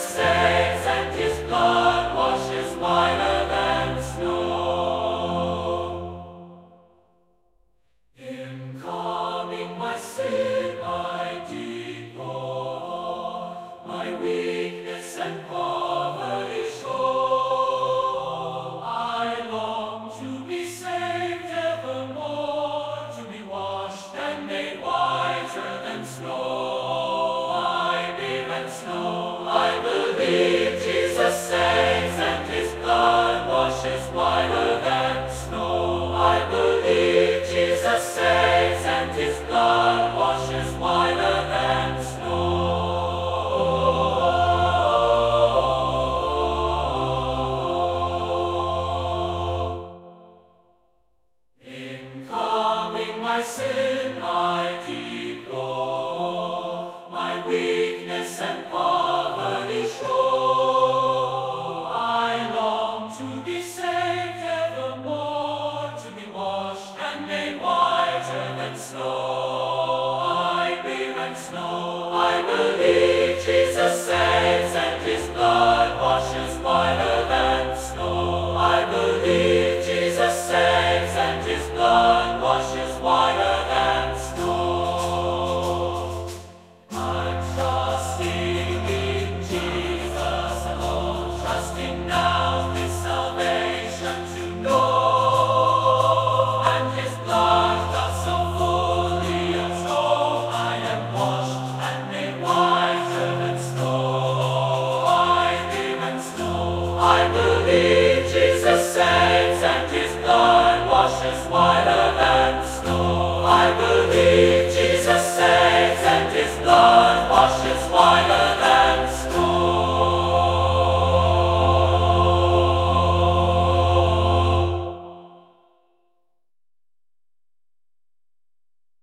saves, and his blood washes whiter than snow. In calming my sin I deplore, my weakness and poverty show. I long to be saved evermore, to be washed and made whiter than snow. I believe Jesus said.